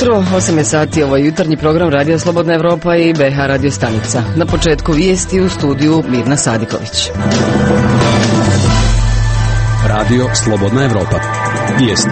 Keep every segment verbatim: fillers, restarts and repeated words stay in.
jutro, osam je sati, ovo je jutarnji program Radio Slobodna Evropa i B H radio stanica. Na početku vijesti u studiju Mirna Sadiković. Radio Slobodna Evropa. Vijesti.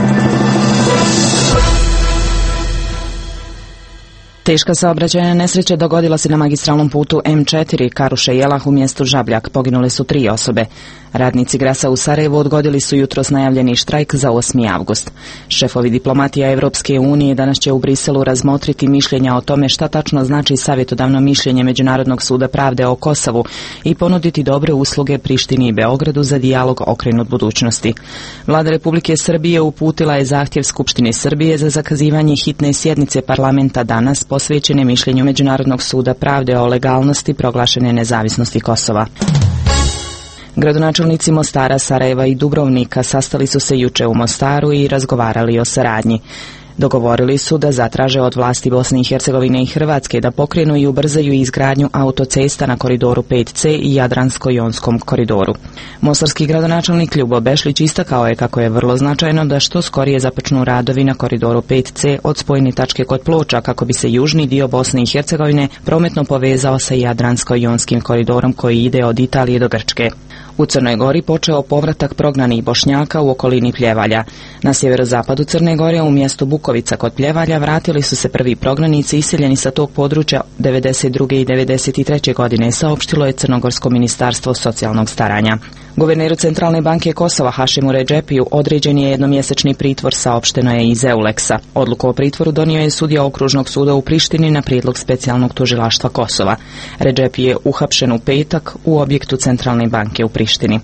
Teška saobraćajna nesreća dogodila se na magistralnom putu M četiri Karuša-Jelah u mjestu Žabljak. Poginule su tri osobe. Radnici Grasa u Sarajevu odgodili su jutros najavljeni štrajk za osmi avgust. Šefovi diplomatija Evropske unije danas će u Briselu razmotriti mišljenja o tome šta tačno znači savjetodavno mišljenje Međunarodnog suda pravde o Kosovu i ponuditi dobre usluge Prištini i Beogradu za dijalog okrenut budućnosti. Vlada Republike Srbije uputila je zahtjev Skupštini Srbije za zakazivanje hitne sjednice parlamenta danas posvećene mišljenju Međunarodnog suda pravde o legalnosti proglašene nezavisnosti Kosova. Gradonačelnici Mostara, Sarajeva i Dubrovnika sastali su se juče u Mostaru i razgovarali o saradnji. Dogovorili su da zatraže od vlasti Bosne i Hercegovine i Hrvatske da pokrenu i ubrzaju izgradnju autocesta na koridoru pet C i Jadransko-Jonskom koridoru. Mostarski gradonačelnik Ljubo Bešlić istakao je kako je vrlo značajno da što skorije započnu radovi na koridoru pet C od spojne tačke kod Ploča kako bi se južni dio Bosne i Hercegovine prometno povezao sa Jadransko-Jonskim koridorom koji ide od Italije do Grčke. U Crnoj Gori počeo povratak prognanih Bošnjaka u okolini Pljevalja. Na sjeverozapadu Crne Gore u mjestu Bukovica kod Pljevalja vratili su se prvi prognanici iseljeni sa tog područja devedeset druge i devedeset treće godine, saopštilo je Crnogorsko ministarstvo socijalnog staranja. Guverneru Centralne banke Kosova Hašimu Redžepiju određen je jednomjesečni pritvor, saopšteno je iz Euleksa. Odluku o pritvoru donio je sudija Okružnog suda u Prištini na prijedlog specijalnog tužilaštva Kosova. Redžepi je uhapšen u petak u objektu Centralne banke u Prištini.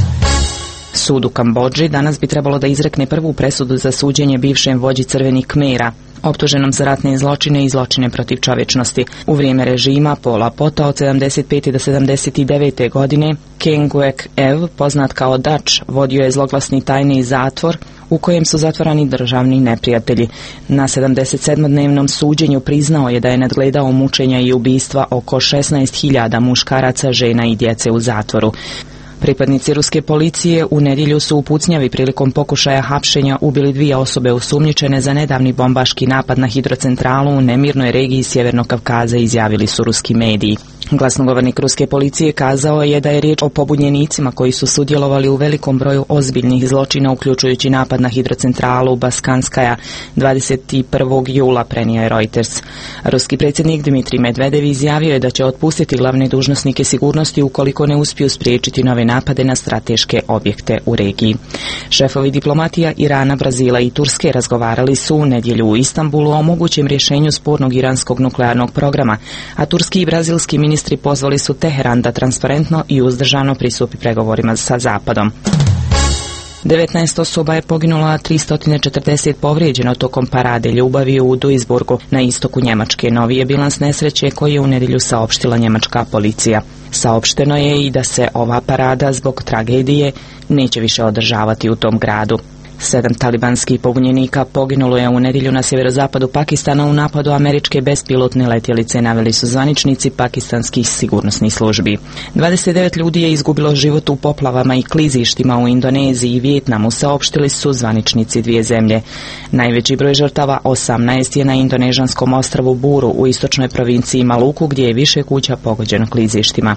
Sud u Kambodži danas bi trebalo da izrekne prvu presudu za suđenje bivšem vođi Crvenih Kmera, optuženom za ratne zločine i zločine protiv čovječnosti. U vrijeme režima Pola Pota od sedamdeset pete do sedamdeset devete godine, Kenguek Ev, poznat kao Dač, vodio je zloglasni tajni zatvor u kojem su zatvarani državni neprijatelji. Na sedamdesetsedmodnevnom suđenju priznao je da je nadgledao mučenja i ubistva oko šesnaest hiljada muškaraca, žena i djece u zatvoru. Pripadnici ruske policije u nedjelju su u pucnjavi prilikom pokušaja hapšenja ubili dvije osobe osumnjičene za nedavni bombaški napad na hidrocentralu u nemirnoj regiji Sjevernog Kavkaza, izjavili su ruski mediji. Glasnogovornik ruske policije kazao je da je riječ o pobunjenicima koji su sudjelovali u velikom broju ozbiljnih zločina, uključujući napad na hidrocentralu Baskanskaja dvadeset prvog jula, prenio je Reuters. Ruski predsjednik Dmitrij Medvedev izjavio je da će otpustiti glavne dužnosnike sigurnosti ukoliko ne uspiju spriječiti nove napade na strateške objekte u regiji. Šefovi diplomatija Irana, Brazila i Turske razgovarali su u nedjelju u Istanbulu o mogućem rješenju spornog iranskog nuklearnog programa, a turski i brazilski ministri pozvali su Teheran da transparentno i uzdržano pristupi pregovorima sa Zapadom. devetnaest osoba je poginulo, a tristo četrdeset povrijeđeno tokom parade ljubavi u Duisburgu na istoku Njemačke. Novi je bilans nesreće koji je u nedjelju saopštila njemačka policija. Saopšteno je i da se ova parada zbog tragedije neće više održavati u tom gradu. Sedam talibanskih pobunjenika poginulo je u nedjelju na sjeverozapadu Pakistana u napadu američke bespilotne letjelice, naveli su zvaničnici pakistanskih sigurnosnih službi. dvadeset devet ljudi je izgubilo život u poplavama i klizištima u Indoneziji i Vijetnamu, saopštili su zvaničnici dvije zemlje. Najveći broj žrtava, osamnaest, je na indonežanskom ostrvu Buru u istočnoj provinciji Maluku, gdje je više kuća pogođeno klizištima.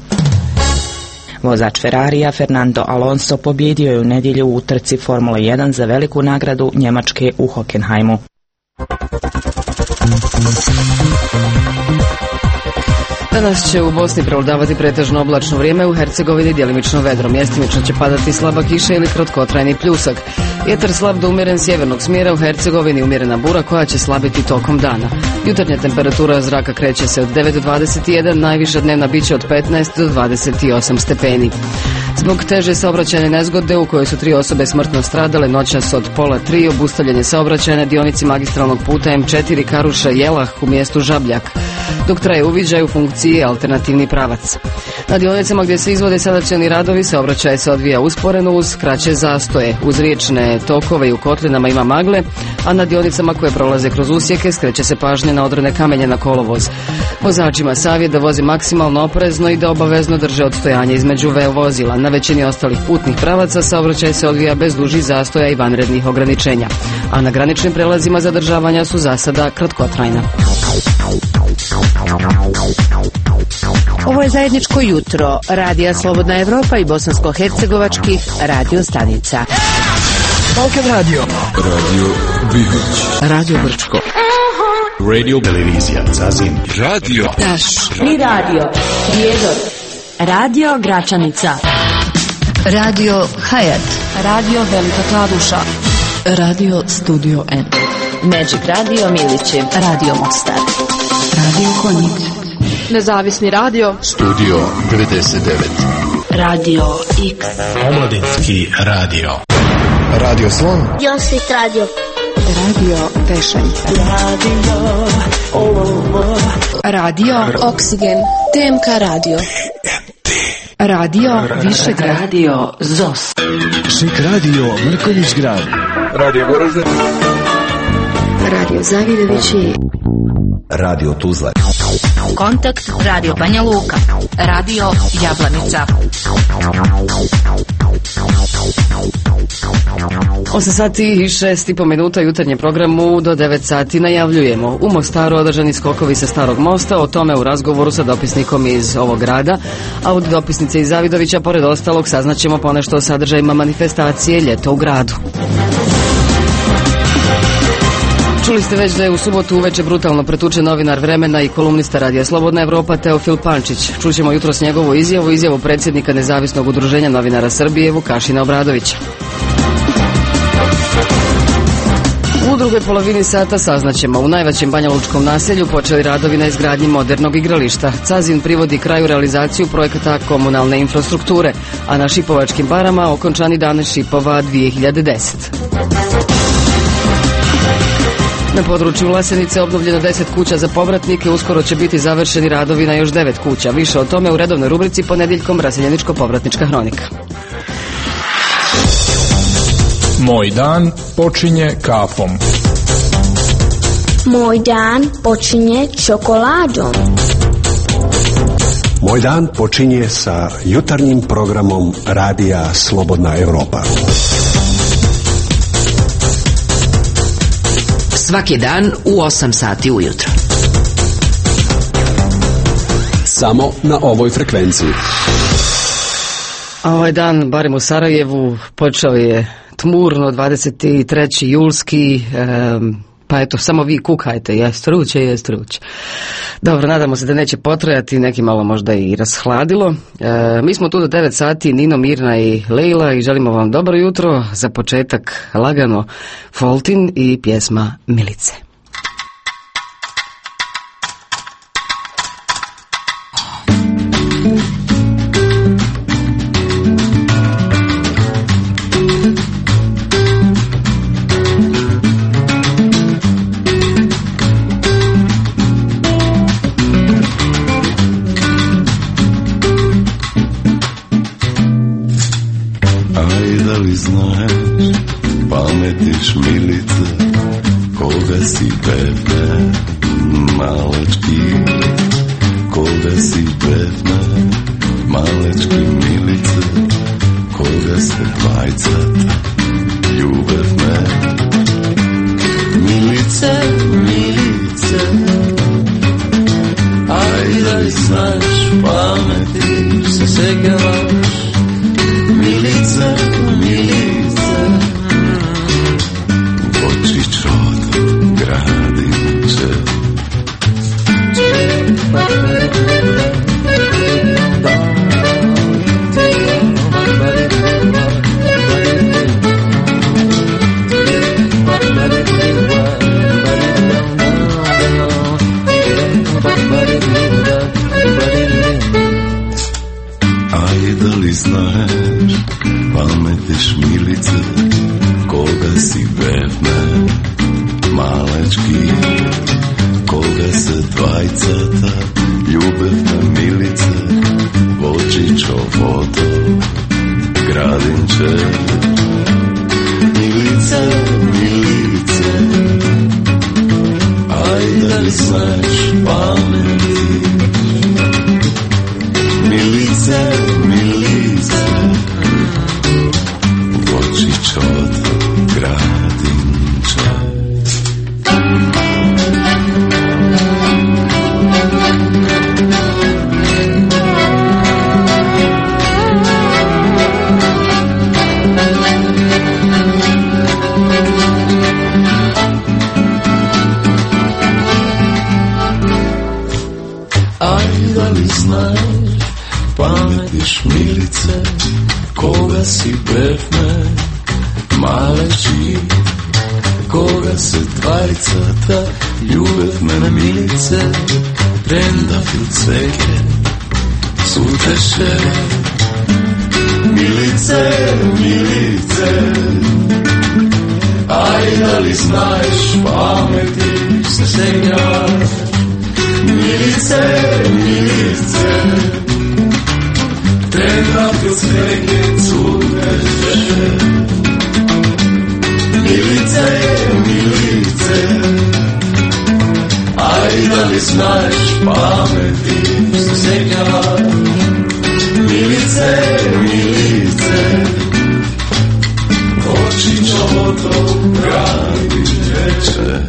Vozač Ferrarija Fernando Alonso pobjedio je u nedjelju u utrci Formule jedan za veliku nagradu Njemačke u Hockenheimu. Danas će u Bosni prevladavati pretežno oblačno vrijeme, u Hercegovini djelimično vedro. Mjestimično će padati slaba kiša ili kratkotrajni pljusak. Vjetar slab do umjeren sjevernog smjera, u Hercegovini umjerena bura koja će slabiti tokom dana. Jutarnja temperatura zraka kreće se od devet do dvadeset jedan, najviša dnevna biće od petnaest do dvadeset osam stepeni. Zbog teže saobraćajne nezgode u kojoj su tri osobe smrtno stradale noćas od pola tri, obustavljen je saobraćaj na dionici magistralnog puta M četiri Karuša-Jelah u mjestu Žabljak, dok traje uviđaj u funkciji alternativni pravac. Na dionicama gdje se izvode sanacioni radovi saobraćaj se odvija usporeno uz kraće zastoje. Uz riječne tokove i u kotlinama ima magle, a na dionicama koje prolaze kroz usjeke skreće se pažnje na odrone kamenje na kolovoz. Vozačima savjet da vozi maksimalno oprezno i da obavezno drže odstojanje između ve vozila. Na većini ostalih putnih pravaca saobraćaj se odvija bez dužih zastoja i vanrednih ograničenja, a na graničnim prelazima zadržavanja su za sada kratkotrajna. Ovo je zajedničko jutro Radija Slobodna Evropa i bosansko-hercegovačkih radio stanica. Balkan Radio. Radio Bihać. Radio Brčko. Radio Televizija Zazin. Radio Taš. I radio Prijedor. Radio Gračanica. Radio Hayat. Radio Velika Kladuša. Radio Studio N. Magic Radio Milići. Radio Mostar. Radio Konjic. Nezavisni radio Studio devedeset devet. Radio X. Omladinski radio. Radio Slon. Josit radio. Radio Tešanj. Radio Radio Oksigen. T M K Radio. Radio Višegrad. Radio Zos. Šik radio Mrkonjić grad. Radio Goražde. Radio Zavidovići. Radio Tuzla. Kontakt Radio Banja Luka. Radio Jablanica. osam sati i šest i po minuta jutarnje programu do devet sati najavljujemo. U Mostaru održani skokovi sa Starog mosta, o tome u razgovoru sa dopisnikom iz ovog grada, a od dopisnice iz Zavidovića pored ostalog saznaćemo ponešto o sadržajima manifestacije Ljeto u gradu. Čuli ste već da je u subotu uveče brutalno pretučen novinar Vremena i kolumnista Radija Slobodna Evropa Teofil Pančić. Čućemo jutros njegovu izjavu, izjavu predsjednika Nezavisnog udruženja novinara Srbije Vukašina Obradovića. U drugoj polovini sata saznaćemo, u najvećem banjalučkom naselju počeli radovi na izgradnji modernog igrališta. Cazin privodi kraju realizaciju projekata komunalne infrastrukture, a na Šipovačkim barama okončani dan Šipova dvije hiljade desete. Na području Vlasenice obnovljeno deset kuća za povratnike, uskoro će biti završeni radovi na još devet kuća. Više o tome u redovnoj rubrici ponedjeljkom Raseljeničko-povratnička hronika. Moj dan počinje kafom. Moj dan počinje čokoladom. Moj dan počinje sa jutarnjim programom Radija Slobodna Evropa. Svaki dan u osam sati ujutro. Samo na ovoj frekvenciji. A ovaj dan, barem u Sarajevu, počeo je tmurno, dvadeset treći julski, um, pa eto, samo vi kukajte, jest vruće, jest vruće. Dobro, nadamo se da neće potrajati, neki malo možda i rashladilo. E, mi smo tu do devet sati, Nino, Mirna i Lejla, i želimo vam dobro jutro. Za početak lagano Foltin i pjesma Milice. Pametiš Milice, koga si bebne, malečki, koga si bebne, malečki Milice, koga ste dvajcata, ljubav me. Milice, Milice, aj da li znaš, pametiš se segavaš, Milice, Milice, pametiš Milice, koga si bebne, malečki, koga se dvajcata, ljubevna Milice, vočićo vodo, gradinče. Milice, Milice, aj da li znaš, pametiš, Milice, Milice, pametiš milice, koga si befne, maleći, koga se dvajcata, ljubev mene milice, prenda fil cveke, suteše. Milice, milice, aj da li znaš, pametiš se ja. Milice, milice, prenda fil cveke, suteše. Milice, milice, aj da li znaš, pametiš se ja. Milice, milice, oči čoto pravi reče.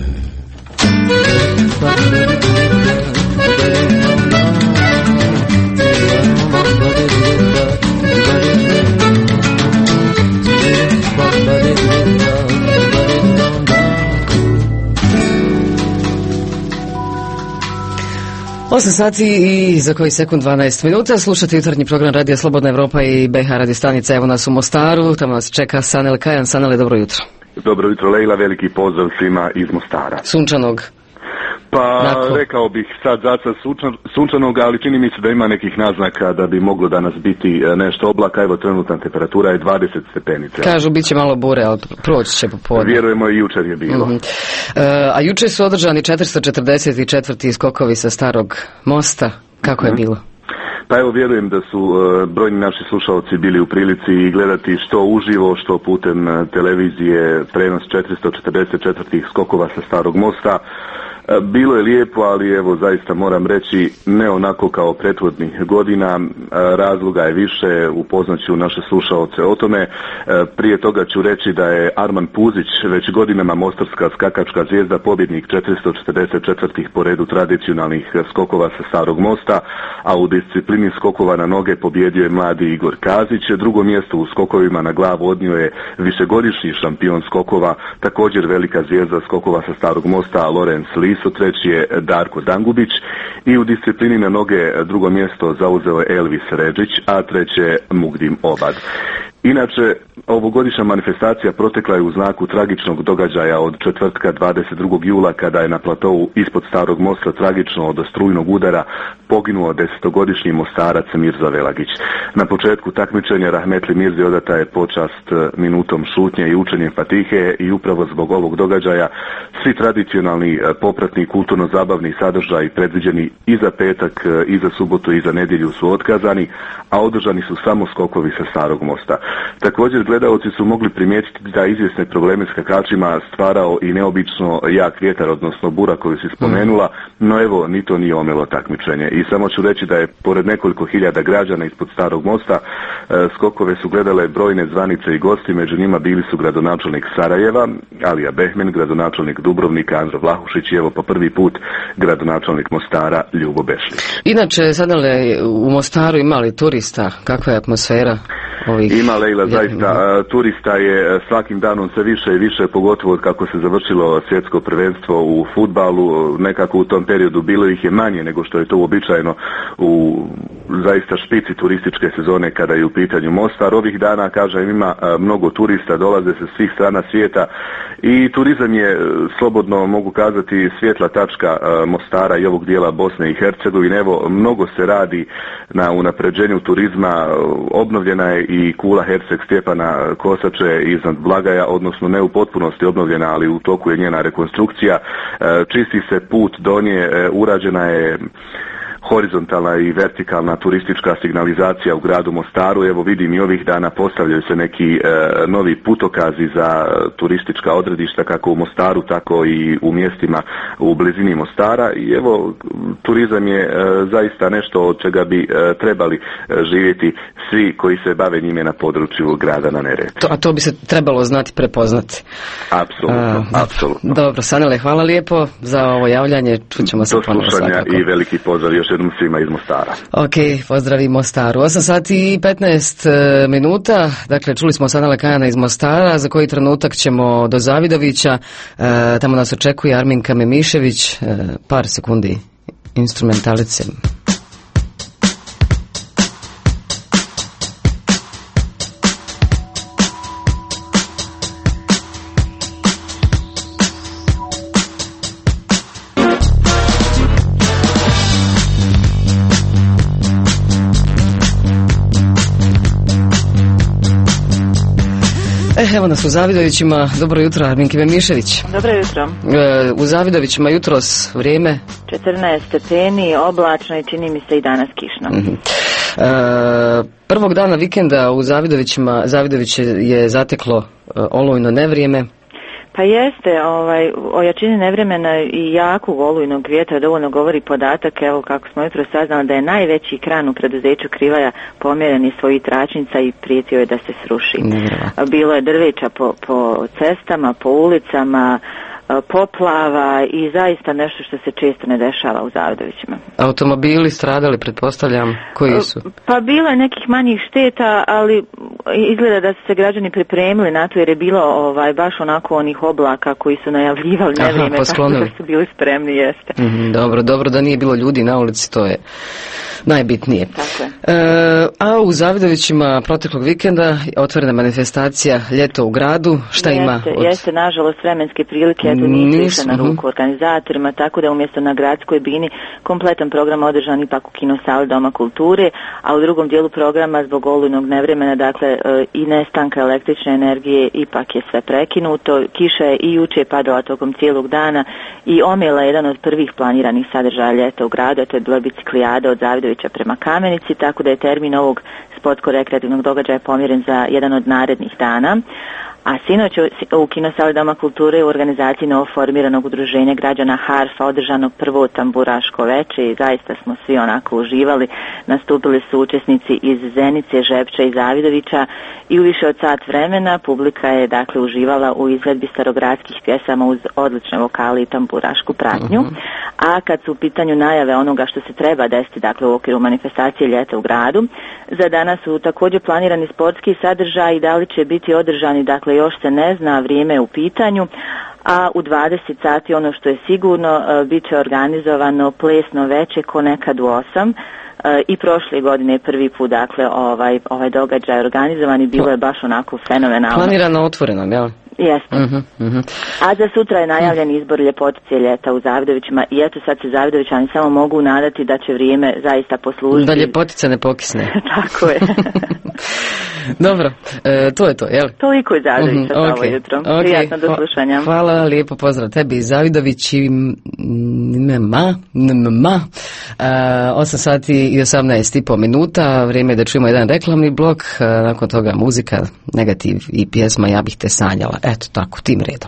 osam sati i za koji sekund dvanaest minuta. Slušate jutarnji program Radija Slobodna Evropa i B H radio stanica. Evo nas u Mostaru, tamo nas čeka Sanel Kajan. Sanele, dobro jutro. Dobro jutro, Lejla, veliki pozdrav svima iz Mostara. Sunčanog. Pa Nakon. rekao bih sad zaca sunčanog, ali čini mi se da ima nekih naznaka da bi moglo danas biti nešto oblaka. Evo, trenutna temperatura je dvadeset stepenica. Kažu bit će malo bure, ali proći će popodne. Vjerujemo, i jučer je bilo. Mm-hmm. E, a jučer su održani četiristo četrdeset četvrti skokovi sa Starog mosta. Kako je mm-hmm. bilo? Pa evo, vjerujem da su uh, brojni naši slušalci bili u prilici gledati što uživo, što putem uh, televizije prenos četiristo četrdeset četvrti skokova sa Starog mosta. Bilo je lijepo, ali evo zaista moram reći ne onako kao prethodnih godina, razloga je više, upoznaću naše slušaoce o tome. Prije toga ću reći da je Arman Puzić već godinama mostarska skakačka zvijezda, pobjednik četiristo četrdeset četvrti po redu tradicionalnih skokova sa Starog mosta, a u disciplini skokova na noge pobjedio je mladi Igor Kazić. Drugo mjesto u skokovima na glavu odnio je višegodišnji šampion skokova, također velika zvijezda skokova sa Starog mosta Lorenz Lis. Treći je Darko Dangubić i u disciplini na noge drugo mjesto zauzeo je Elvis Redžić, a treće Mugdim Obad. Inače, ovogodišnja manifestacija protekla je u znaku tragičnog događaja od četvrtka dvadeset drugog jula kada je na platovu ispod Starog mosta tragično od strujnog udara poginuo desetogodišnji Mostarac Mirza Velagić. Na početku takmičenja Rahmetli Mirzi odata je počast minutom šutnje i učenjem Fatihe i upravo zbog ovog događaja svi tradicionalni popratni kulturno-zabavni sadržaji predviđeni i za petak, i za subotu, i za nedjelju su otkazani, a održani su samo skokovi sa Starog mosta. Također gledaoci su mogli primijetiti da izvjesne probleme s skakačima stvarao i neobično jak vjetar, odnosno bura koju si spomenula, no evo, ni to nije omelo takmičenje. I samo ću reći da je pored nekoliko hiljada građana ispod Starog mosta skokove su gledale brojne zvanice i gosti, među njima bili su gradonačelnik Sarajeva, Alija Behmen, gradonačelnik Dubrovnika Andro Vlahušić i evo po prvi put gradonačelnik Mostara Ljubo Bešlić. Inače, Sanele, u Mostaru ima li turista? Kakva je atmosfera? Ovih... Ima, Lejla, zaista. Turista je svakim danom sve više i više, pogotovo kako se završilo svjetsko prvenstvo u fudbalu. Nekako u tom periodu bilo ih je manje nego što je to uobičajeno u zaista špici turističke sezone kada je u pitanju Mostar. Ovih dana, kažem, ima mnogo turista, dolaze se svih strana svijeta i turizam je, slobodno mogu kazati, svjetla tačka Mostara i ovog dijela Bosne i Hercegovine. Evo, mnogo se radi na unapređenju turizma, obnovljena je i kula Herceg Stjepana Kosače iznad Blagaja, odnosno ne u potpunosti obnovljena, ali u toku je njena rekonstrukcija. Čisti se put do nje, urađena je horizontalna i vertikalna turistička signalizacija u gradu Mostaru. Evo, vidim i ovih dana postavljaju se neki e, novi putokazi za turistička odredišta kako u Mostaru, tako i u mjestima u blizini Mostara i evo, turizam je e, zaista nešto od čega bi e, trebali e, živjeti svi koji se bave njime na području grada na Neretvi. To, a to bi se trebalo znati prepoznati. Apsolutno, apsolutno. Dobro, Sanele, hvala lijepo za ovo javljanje. Čućemo se ponovno svakako. I veliki pozdrav još jednom svima iz Mostara. Ok, pozdravi Mostaru. osam sati i petnaest minuta, dakle čuli smo Sanela Kajana iz Mostara, za koji trenutak ćemo do Zavidovića, e, tamo nas očekuje Arminka Memišević, e, par sekundi instrumentalice. E, evo nas u Zavidovićima. Dobro jutro, Arminki Mišević. Dobro jutro. E, u Zavidovićima jutros vrijeme? četrnaest stepeni, oblačno i čini mi se i danas kišno. Mm-hmm. E, prvog dana vikenda u Zavidovićima, Zavidoviće je zateklo e, olujno nevrijeme. Pa jeste, ovaj, o jačini nevremena i jakog olujnog vjetra dovoljno govori podatak, evo kako smo jutro saznali, da je najveći kran u preduzeću Krivaja pomjeren iz svojih tračnica i prijetio je da se sruši. Nevjerojatno. Bilo je drveća po, po cestama, po ulicama, poplava i zaista nešto što se često ne dešava u Zavidovićima. Automobili stradali, pretpostavljam, koji su? Pa bilo je nekih manjih šteta, ali izgleda da su se građani pripremili na to jer je bilo ovaj, baš onako onih oblaka koji su najavljivali nevrijeme, tako da su bili spremni, jeste. Mm, dobro, dobro da nije bilo ljudi na ulici, to je najbitnije. Tako je. E, a u Zavidovićima proteklog vikenda otvorena manifestacija Ljeto u gradu. Šta jeste, ima? Od... Jeste, nažalost, vremenske prilike, eto nisu išle na ruku organizatorima, tako da umjesto na gradskoj bini kompletan program održan ipak u kinosali Doma kulture, a u drugom dijelu programa zbog olujnog nevremena, dakle i nestanka električne energije, ipak je sve prekinuto. Kiša je i juče padala tokom cijelog dana i omela jedan od prvih planiranih sadržaja Ljeta u gradu, a to je bila biciklijada od Zavidovića prema Kamenici, tako da je termin ovog sportsko-rekreativnog događaja pomjeren za jedan od narednih dana. A sinoć u kinosali Doma kulture u organizaciji novoformiranog udruženja građana Harfa održano prvo tamburaško veče i zaista smo svi onako uživali. Nastupili su učesnici iz Zenice, Žepča i Zavidovića i u više od sat vremena publika je dakle uživala u izvedbi starogradskih pjesama uz odlične vokale i tamburašku pratnju. Uh-huh. A kad su u pitanju najave onoga što se treba desiti dakle u okviru manifestacije Ljeta u gradu, za danas su također planirani sportski sadržaj i da li će biti održani, dakle još se ne zna, vrijeme je u pitanju, a u dvadeset sati ono što je sigurno, bit će organizovano plesno veče ko nekad u osam. I prošle godine je prvi put dakle ovaj, ovaj događaj organizovan i bilo je baš onako fenomenalno. Planirano otvoreno, jel? Jeste. Uh-huh, uh-huh. A za sutra je najavljen izbor ljepotice Ljeta u Zavidovićima i eto sad se Zavidovićani samo mogu nadati da će vrijeme zaista poslužiti. Da ljepotica ne pokisne. Tako je. Dobro, e, to je to, jel? Toliko je Zavidovića uh-huh, okay, za ovo jutro. Okay. Prijatno do slušanja. Hvala, lijepo pozdrav tebi Zavidović i nema, nema. osam sati i osamnaest i po minuta, vrijeme je da čujemo jedan reklamni blok, a, nakon toga muzika, negativ i pjesma Ja bih te sanjala. Eto tako, tim redom.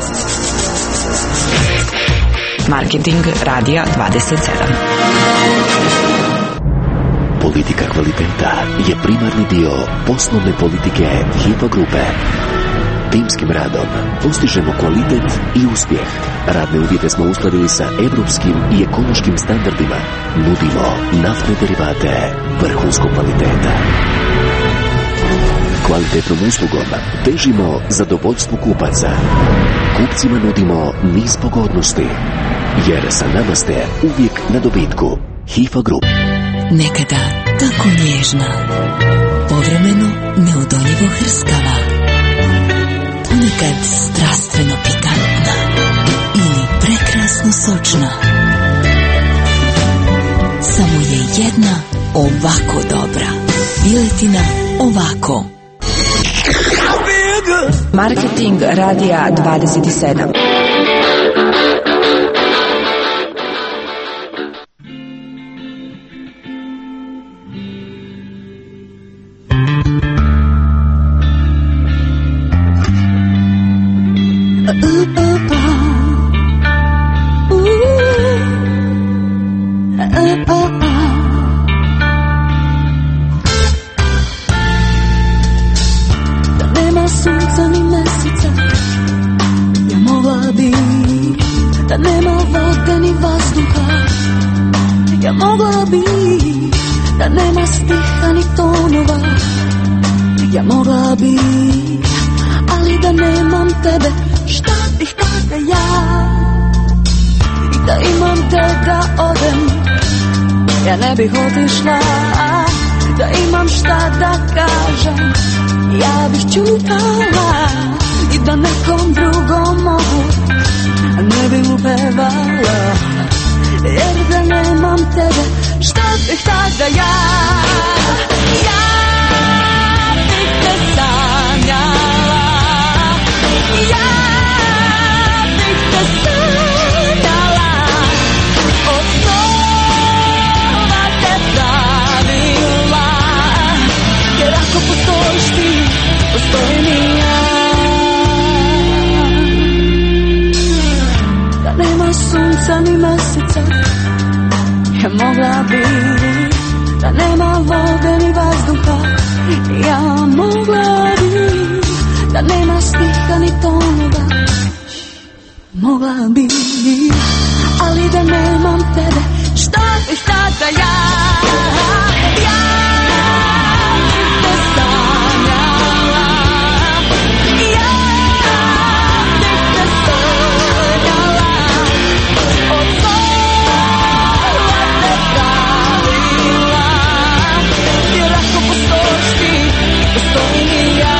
Marketing Radija dvadeset sedam. Politika kvaliteta je primarni dio poslovne politike Hipo grupe. Timskim radom postižemo kvalitet i uspjeh. Radne uvjete smo uskladili sa evropskim i ekološkim standardima. Nudimo naftne derivate vrhunskog kvaliteta. Kvalitetnom uslugom težimo zadovoljstvu kupaca. Kupcima nudimo niz pogodnosti, jer sa nama ste uvijek na dobitku. Hifa Group. Nekada tako nježna, povremeno neodoljivo hrskava, ponekad strastveno pikantna ili prekrasno sočna. Samo je jedna ovako dobra. Piletina ovako. Marketing Radija dvadeset sedam. Ne bih otišla, da imam šta da kažem, ja bih čutala i da nekom drugom mogu, ne bih upevala, jer da nemam tebe, šta bih tada ja, ja bih te sanjala. sunca ni meseca. Ja mogla bi da nema vode ni vazduha. Ja mogla bi da nema stiha ni tonova. Mogla bi, ali da nemam tebe, šta bih tada ja? Ja bih te sanjala, ja bih te sanjala, od sola te pravila, jer ako postojiš ti, postojim i ja.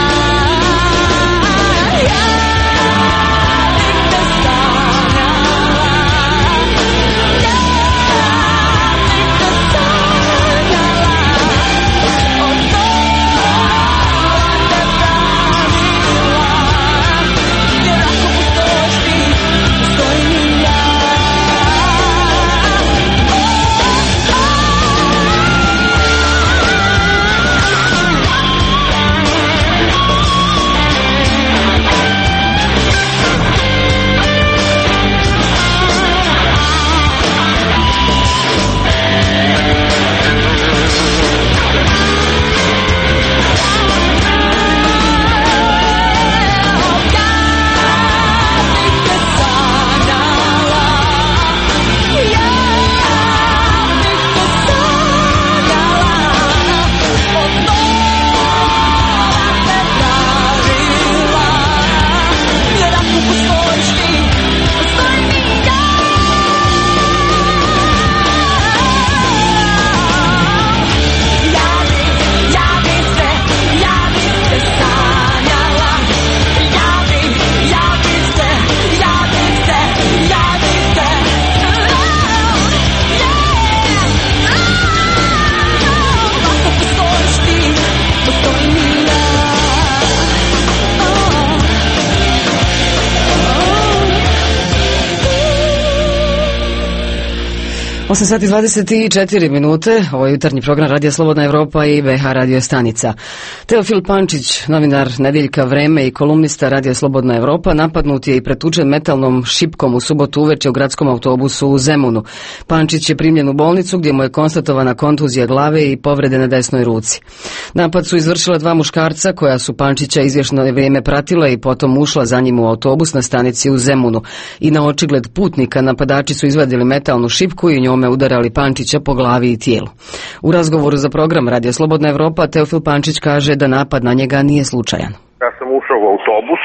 osam sati i dvadeset četiri minute, ovo je jutarnji program Radija Slobodna Evropa i B H radio stanica. Teofil Pančić, novinar Nedeljka Vreme i kolumnista Radija Slobodna Evropa, napadnut je i pretučen metalnom šipkom u subotu uveče u gradskom autobusu u Zemunu. Pančić je primljen u bolnicu gdje mu je konstatovana kontuzija glave i povrede na desnoj ruci. Napad su izvršila dva muškarca koja su Pančića izvjesno vrijeme pratila i potom ušla za njim u autobus na stanici u Zemunu. I na očigled putnika napadači su izvadili metalnu šipku i njome udarali Pančića po glavi i tijelu. U razgovoru za program Radija Slobodna Evropa Teofil Pančić kaže da napad na njega nije slučajan. Ja sam ušao u autobus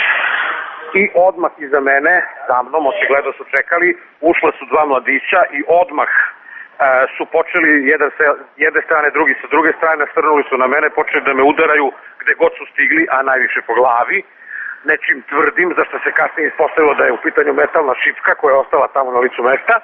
i odmah iza mene, za mnom, očigledno su čekali, ušla su dva mladića i odmah e, su počeli jedan sa jedne strane, drugi sa druge strane, nasrnuli su na mene, počeli da me udaraju gde god su stigli, a najviše po glavi. Nečim tvrdim, zašto se kasnije ispostavilo da je u pitanju metalna šipka koja je ostala tamo na licu mesta.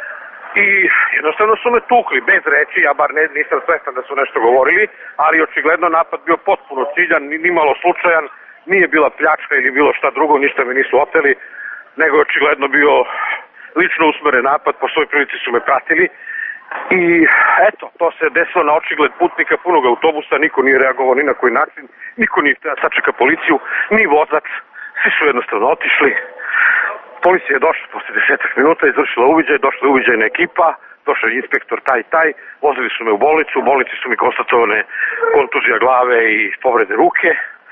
I jednostavno su me tukli, bez reči, ja bar ne, nisam svestan da su nešto govorili, ali očigledno napad bio potpuno ciljan, ni malo slučajan, nije bila pljačka ili bilo šta drugo, ništa me nisu oteli, nego je očigledno bio lično usmeren napad, po svoj prilici su me pratili. I eto, to se desilo na očigled putnika punog autobusa, niko nije reagovao ni na koji način, niko nije sačeka policiju, ni vozač, svi su jednostavno otišli. Policija je došla posle desetak minuta, izvršila uviđaj, došla je uviđajna ekipa, došao je inspektor taj i taj, vozili su me u bolnicu, u bolnici su mi konstatovane kontuzija glave i povrede ruke,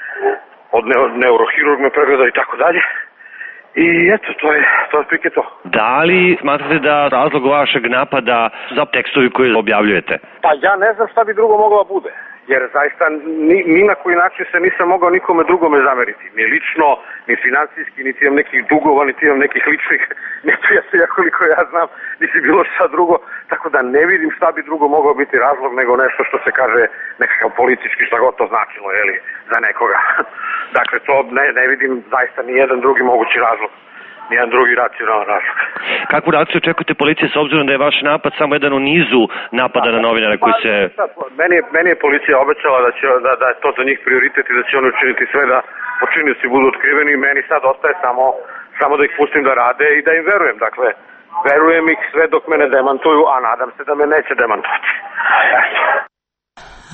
od, ne, od neurohirurg me pregledao i tako dalje. I eto, to je, to je otprilike to. Da li smatrate da razlog vašeg napada za tekstovi koje objavljujete? Pa ja ne znam šta bi drugo moglo da bude. Jer zaista ni, ni na koji način se nisam mogao nikome drugome zameriti. Ni lično, ni financijski, niti imam nekih dugova, niti imam nekih ličnih neprijatelja koliko ja znam, niti bilo šta drugo. Tako da ne vidim šta bi drugo mogao biti razlog nego nešto što se kaže nekakav politički, šta god to značilo, jeli, za nekoga. Dakle, to ne, ne vidim zaista ni jedan drugi mogući razlog. Nijedan drugi racionalan razlog. Kakvu reakciju očekujete policije s obzirom da je vaš napad samo jedan u nizu napada na novinare koji se... Meni je, meni je policija obećala da, će, da, da je to za njih prioritet i da će oni učiniti sve da počinioci budu otkriveni i meni sad ostaje samo, samo da ih pustim da rade i da im verujem. Dakle, verujem ih sve dok me ne demantuju, a nadam se da me neće demantovati. Eto.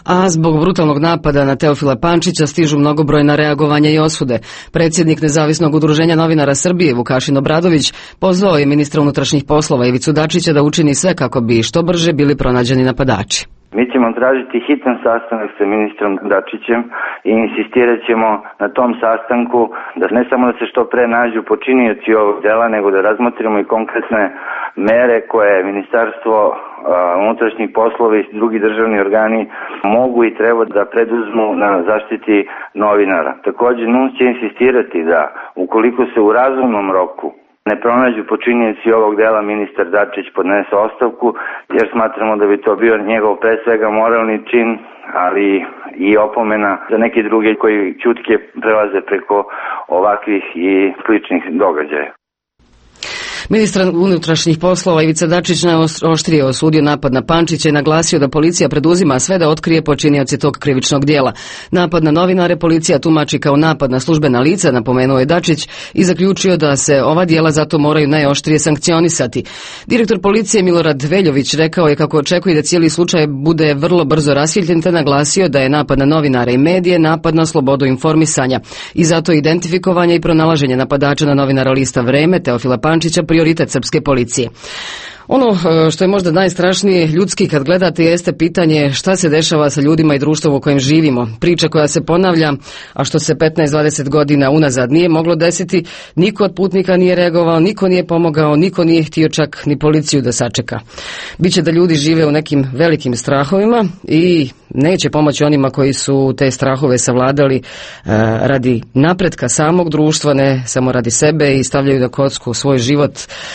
a zbog brutalnog napada na Teofila Pančića stižu mnogobrojna reagovanja i osude. Predsjednik Nezavisnog udruženja novinara Srbije Vukašin Obradović pozvao je ministra unutrašnjih poslova Ivicu Dačića da učini sve kako bi što brže bili pronađeni napadači. Mi ćemo tražiti hitan sastanak sa ministrom Dačićem i insistirat ćemo na tom sastanku da ne samo da se što pre nađu počinioci ovog dela, nego da razmotrimo i konkretne mere koje Ministarstvo unutrašnjih poslova i drugi državni organi mogu i treba da preduzmu na zaštiti novinara. Također, N U N S će insistirati da ukoliko se u razumnom roku ne pronađu počinjenci ovog dela, ministar Dačić podnese ostavku, jer smatramo da bi to bio njegov pre svega moralni čin, ali i opomena za neke druge koji ćutke prelaze preko ovakvih i sličnih događaja. Ministar unutrašnjih poslova Ivica Dačić najoštrije osudio napad na Pančića i naglasio da policija preduzima sve da otkrije počinioce tog krivičnog dijela. Napad na novinare policija tumači kao napad na službena lica, napomenuo je Dačić i zaključio da se ova dijela zato moraju najoštrije sankcionisati. Direktor policije Milorad Veljović rekao je kako očekuje da cijeli slučaj bude vrlo brzo rasvijetljen, te naglasio da je napad na novinare i medije napad na slobodu informisanja i zato identifikovanje i pronalaženje napadača na novinara lista Vreme Teofila Pančića prioritet srpske policije. Ono što je možda najstrašnije ljudski kad gledate jeste pitanje šta se dešava sa ljudima i društvom u kojem živimo. Priča koja se ponavlja, a što se petnaest dvadeset godina unazad nije moglo desiti, niko od putnika nije reagovao, niko nije pomogao, niko nije htio čak ni policiju da sačeka. Biće da ljudi žive u nekim velikim strahovima i neće pomoći onima koji su te strahove savladali radi napretka samog društva, ne samo radi sebe i stavljaju na kocku svoj život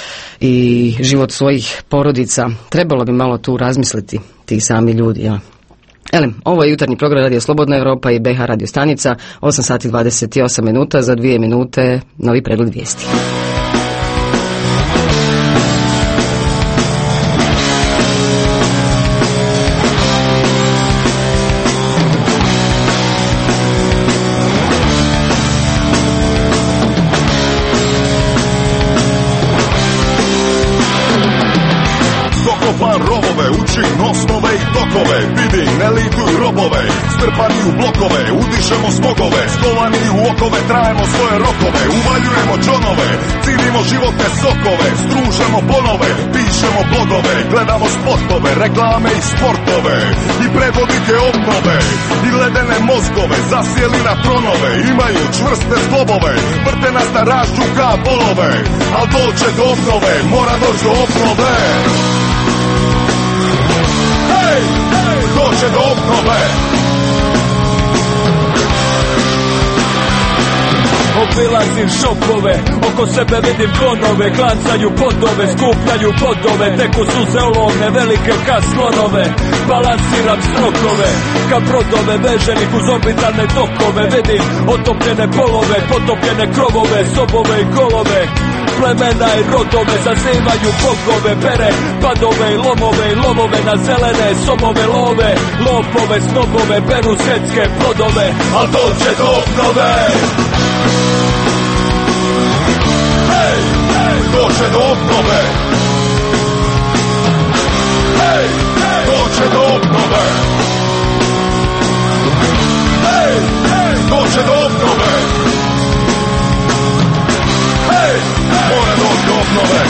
i život svojih porodica. Trebalo bi malo tu razmisliti ti sami ljudi. Ja. Elem, ovo je jutarnji program Radio Slobodna Evropa i B H radio stanica, osam sati dvadeset osam minuta, za dvije minute novi pregled vijesti. Osnove i tokove, vidi, ne lituj robove, strpani u blokove, udišemo smogove, skovani u okove, trajemo svoje rokove, uvaljujemo džonove, cilimo životne sokove, stružemo bonove, pišemo blogove, gledamo spotove, reklame i sportove, i predvodike obnove, i ledene mozgove, zasjeli na tronove, imaju čvrste zglobove, vrte nas na rašću ka bolove, al doće do obnove, mora doći do obnove. Doće do obnove. Obilazim šopove, oko sebe vidim klonove, klancaju podove, skupljaju podove, teku suze olovne, velike ka slonove, balansiram strokove, ka brodove veženih uz orbitalne tokove, vidim otopljene polove, potopljene krovove, sobove i kolove, plemena i rodove, zazivaju bogove, bere padove i lomove i lovove na zelene somove love, lopove, snobove, beru svjetske plodove, al doće do obnove. Hej, hej, doće do obnove. Hej, hej, doće do obnove. Hej, hej, doće do obnove. Hej, mora doći do obnove.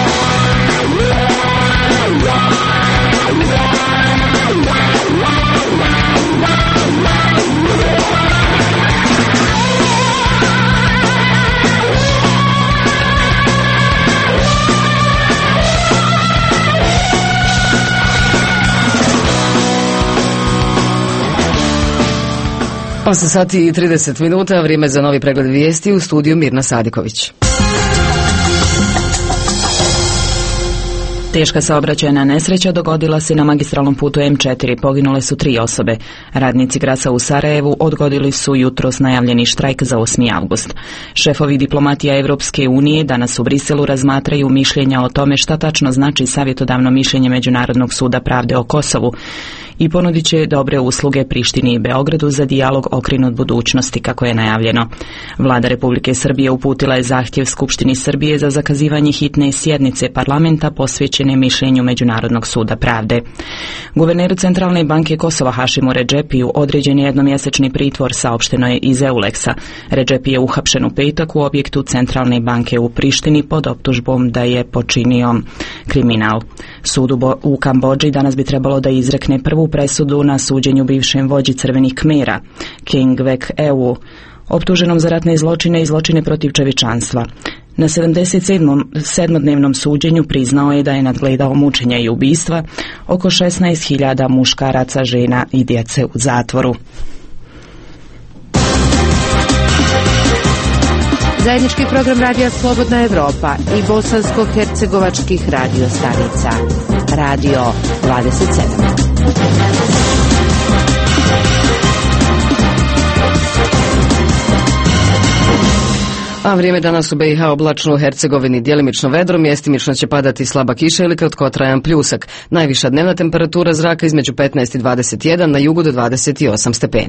osam sati i trideset minuta, vrijeme za novi pregled vijesti, u studiju Mirna Sadiković. Teška saobraćajna nesreća dogodila se na magistralnom putu M četiri, poginule su tri osobe. Radnici Grasa u Sarajevu odgodili su jutros najavljeni štrajk za osmi avgust. Šefovi diplomatija Evropske unije danas u Briselu razmatraju mišljenja o tome šta tačno znači savjetodavno mišljenje Međunarodnog suda pravde o Kosovu i ponudit će dobre usluge Prištini i Beogradu za dijalog okrenut budućnosti, kako je najavljeno. Vlada Republike Srbije uputila je zahtjev Skupštini Srbije za zakazivanje hitne sjednice parlamenta posvećene podređene mišljenju Međunarodnog suda pravde. Guverneru Centralne banke Kosova Hašimu Redžepiju određen je jednomjesečni pritvor, saopšteno je iz Euleksa. Redžepi je uhapšen u petak u objektu Centralne banke u Prištini pod optužbom da je počinio kriminal. Sud u Kambodži danas bi trebalo da izrekne prvu presudu na suđenju bivšem vođi Crvenih Kmera, King Vek Eu, optuženom za ratne zločine i zločine protiv čovječanstva. Na sedamdeset sedmodnevnom suđenju priznao je da je nadgledao mučenja i ubistva oko šesnaest hiljada muškaraca, žena i djece u zatvoru. Zajednički program Radija Slobodna Evropa i bosansko-hercegovačkih radio stanica. Radio dvadeset sedam. A vrijeme danas u B i H oblačno, u Hercegovini djelimično vedro, mjestimično će padati slaba kiša ili kratkotrajan pljusak. Najviša dnevna temperatura zraka između petnaest i dvadeset jedan, na jugu do dvadeset osam stepeni.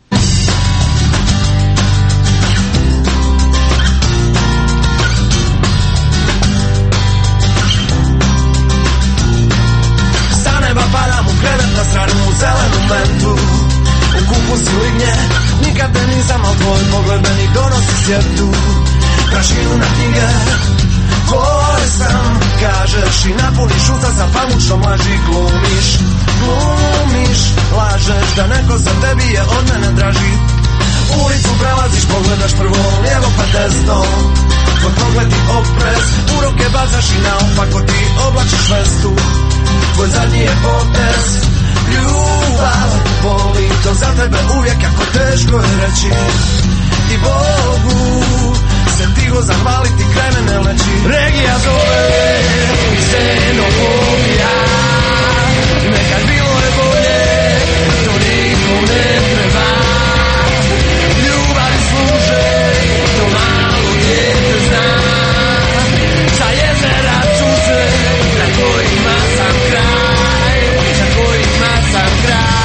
Sa neba padam u krevet na stranu u zelenu mentu, u kupu si lignje, nikad te nisam, al tvoj pogled meni donosi sjetu. Prašinu na knjige koje sam, kažeš i napuniš usta sa pamučnom laži. Glumiš, glumiš, lažeš da neko za tebi je od mene draži. Ulicu prelaziš, pogledaš prvo lijevo pa desno, tvoj pogled i oprez, u ruke bacaš i naopako ti oblačiš vestu. Tvoj zadnji je potez, ljubav, boli to za tebe uvijek, kako teško je reći. I Bogu se tiho zahvaliti kraj mene leči. Regija zove i xenofobija, nekad bilo je bolje, to nikom ne treba. Ljubavi služe, to malo djete zna, za jezera suze, na kojima sam kraj, za kojima sam kraj.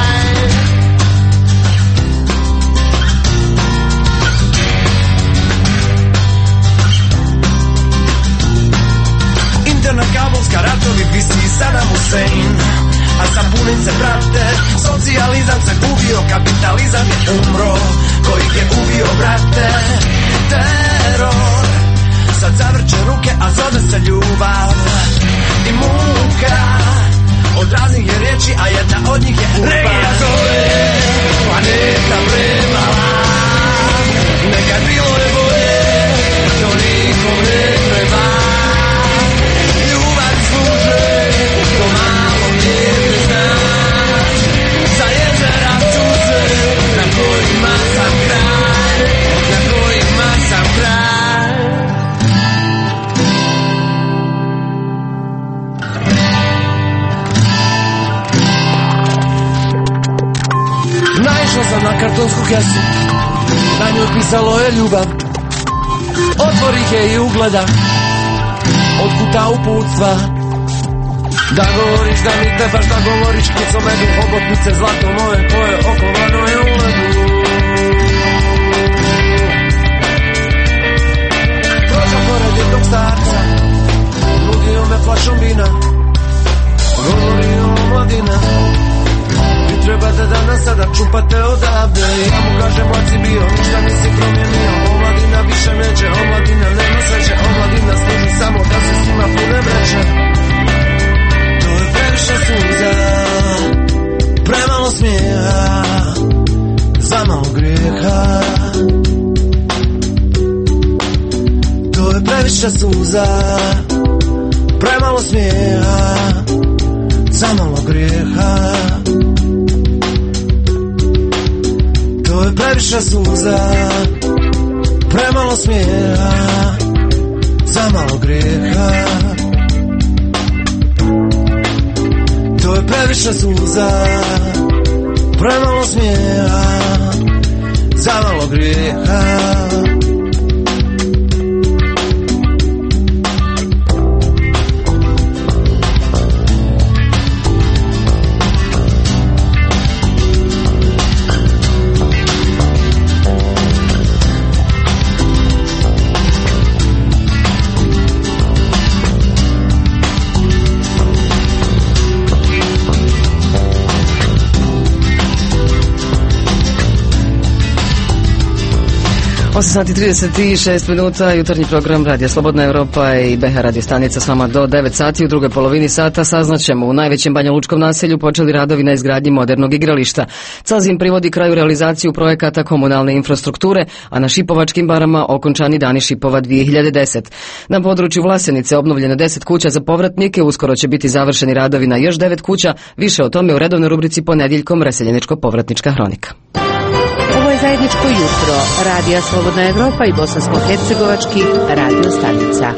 Na kabelska ratovi visi Saddam Hussein, a sapunice prate, socijalizam se ubio, kapitalizam je umro, kojih je ubio brate. Teror sad zavrće ruke, a zove se ljubav i muka, od raznih je riječi, a jedna od njih je urban. Regija zove, planeta premala, nekad bilo je bolje, to nikom ne treba. To malo djete zna, za jezera suze, na kojima sam kraj, na kojima sam kraj. Naišao sam na kartonsku kesu, na njoj pisalo je ljubav. Otvori je i ugleda, otkuta uputstva. Da govoriš da mi trebaš, da govoriš kico medu, hobotnice, zlato moje, koje okovano je u ledu. Prođa pored jednog starca, nudio me flašom vina, govorio mladina, vi trebate danas sada čupate odavde. Ja mu kažem, mlad si bio, ništa nisi promijenio, omladina više neće, omladina nema sreće, omladina služi samo da se s njima pune vreće. Previše suza, premalo smijeha, za malo grijeha. To je previše suza, premalo smijeha, za malo grijeha. To je previše suza, premalo smijeha, za malo grijeha. To je previše suza, premalo smijeha, za malo grijeha. osam sati trideset šest minuta, jutarnji program Radija Slobodna Evropa i B H radio stanica s vama do devet sati. U drugoj polovini sata saznaćemo, u najvećem banjalučkom naselju počeli radovi na izgradnji modernog igrališta. Cazin privodi kraju realizaciju projekata komunalne infrastrukture, a na Šipovačkim barama okončani dani Šipova dvije hiljade deset. Na području Vlasenice obnovljeno deset kuća za povratnike, uskoro će biti završeni radovi na još devet kuća, više o tome u redovnoj rubrici Ponedjeljkom Reseljeničko-povratnička hronika. Ovo je zajedničko jutro Radija Slobodna Evropa i bosansko-hercegovačkih radio stanica.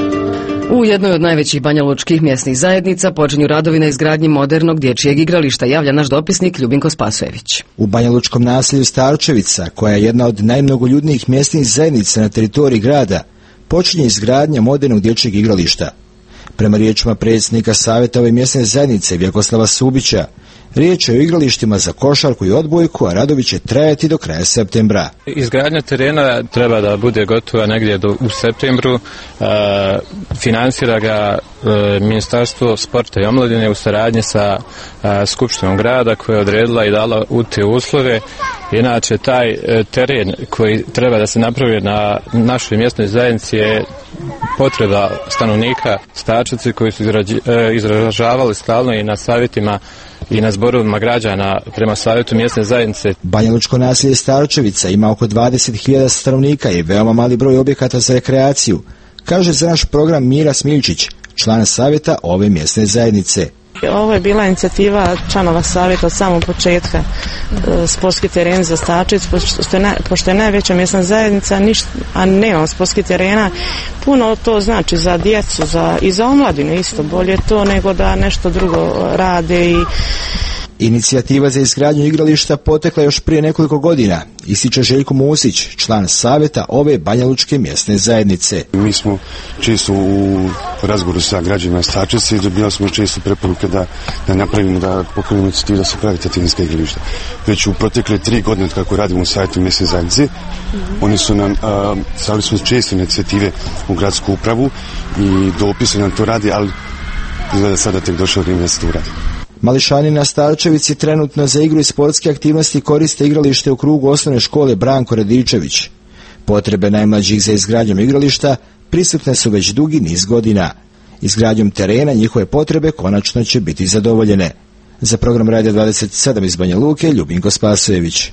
U jednoj od najvećih banjalučkih mjesnih zajednica počinju radovi na izgradnji modernog dječjeg igrališta, javlja naš dopisnik Ljubinko Spasojević. U banjalučkom naselju Starčevica, koja je jedna od najmnogoljudnijih mjesnih zajednica na teritoriji grada, počinje izgradnja modernog dječjeg igrališta. Prema riječima predsjednika savjeta ove mjesne zajednice Vjekoslava Subića, riječ je o igralištima za košarku i odbojku, a radovi će trajati do kraja septembra. Izgradnja terena treba da bude gotova negdje do, u septembru. E, finansira ga e, Ministarstvo sporta i omladine u saradnji sa e, Skupštinom grada, koja je odredila i dala u te uslove. Inače, taj e, teren koji treba da se napravi na našoj mjesnoj zajednici je potreba stanovnika Starčevci koji su izrađi, e, izražavali stalno i na savjetima i na zborovima građana prema savjetu mjesne zajednice. Banjalučko naselje Starčevica ima oko dvadeset hiljada stanovnika i veoma mali broj objekata za rekreaciju, kaže za naš program Mira Smilčić, član savjeta ove mjesne zajednice. Ovo je bila inicijativa članova savjeta od samog početka, e, sportski teren za Starčevicu, pošto je, pošto je najveća mjesna zajednica, ništa, a nemamo sportski terena, puno to znači za djecu za, i za omladine isto, bolje to nego da nešto drugo rade. I inicijativa za izgradnju igrališta potekla još prije nekoliko godina, ističe Željko Musić, član savjeta ove banjalučke mjesne zajednice. Mi smo često u razgovoru sa građanima Starčevca i dobili smo često preporuke da, da napravimo, da pokrenemo inicijativu da se pravi ta terenska igrališta. Već u protekle tri godine kako radimo u savjetu mjesne zajednice, mm-hmm. oni su nam, a, stavili smo često inicijative u gradsku upravu i dopise nam to radi, ali izgleda sada tek došlo vrijeme da se to uradi. Mališani na Starčevici trenutno za igru i sportske aktivnosti koriste igralište u krugu osnovne škole Branko Radičević. Potrebe najmlađih za izgradnjom igrališta prisutne su već dugi niz godina. Izgradnjom terena njihove potrebe konačno će biti zadovoljene. Za program Radija dvadeset sedam iz Banja Luke, Ljubinko Spasojević.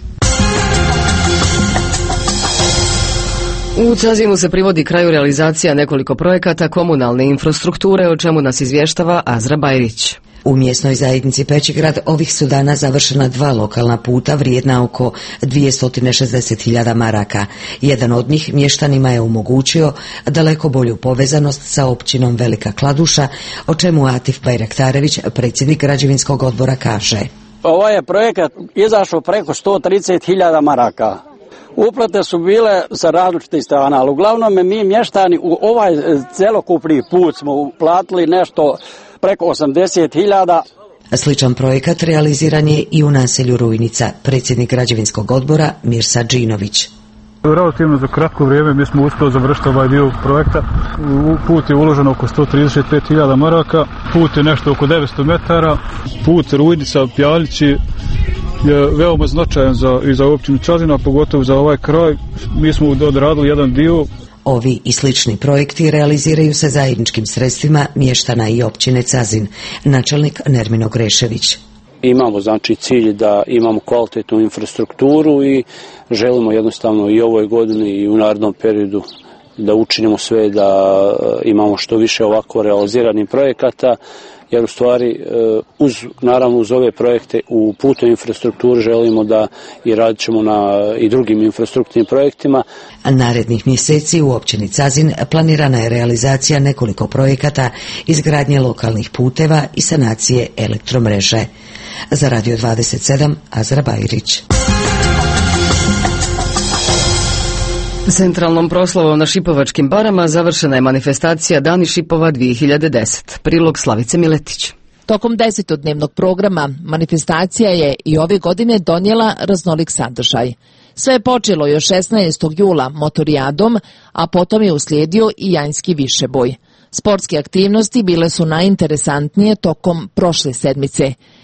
U Cazinu se privodi kraju realizacija nekoliko projekata komunalne infrastrukture, o čemu nas izvještava Azra Bajrić. U mjesnoj zajednici Pećigrad ovih su dana završena dva lokalna puta vrijedna oko dvjesto šezdeset hiljada maraka. Jedan od njih mještanima je omogućio daleko bolju povezanost sa općinom Velika Kladuša, o čemu Atif Bajraktarević, predsjednik građevinskog odbora, kaže. Ovaj je projekat izašao preko sto trideset hiljada maraka. Uplate su bile sa različitih strana, ali uglavnom mi mještani u ovaj celokupni put smo uplatili nešto preko osamdeset hiljada. Sličan projekat realiziran je i u naselju Rujnica, predsjednik građevinskog odbora Mirsa Džinović. Relativno za kratko vrijeme mi smo uspjeli završiti ovaj dio projekta. U put je uloženo oko sto trideset pet hiljada maraka, put je nešto oko devetsto metara, put Rujnica Pjalići je veoma značajan za, i za općinu Cazina, pogotovo za ovaj kraj. Mi smo odradili jedan dio. Ovi i slični projekti realiziraju se zajedničkim sredstvima mještana i općine Cazin, načelnik Nermino Grešević. Imamo znači cilj da imamo kvalitetnu infrastrukturu i želimo jednostavno i ovoj godini i u narednom periodu da učinimo sve da imamo što više ovako realiziranih projekata, jer u stvari uz, naravno uz ove projekte u putnoj infrastrukturi želimo da i radit ćemo na i drugim infrastrukturnim projektima. Narednih mjeseci u općini Cazin planirana je realizacija nekoliko projekata izgradnje lokalnih puteva i sanacije elektromreže. Za Radio dvadeset sedam, Azra Bajrić. Centralnom proslavom na Šipovačkim barama završena je manifestacija Dani Šipova dvije hiljade deset. Prilog Slavice Miletić. Tokom desetodnevnog programa manifestacija je i ove godine donijela raznolik sadržaj. Sve je počelo još šesnaestog jula motorijadom, a potom je uslijedio i janjski višeboj. Sportske aktivnosti bile su najinteresantnije tokom prošle sedmice.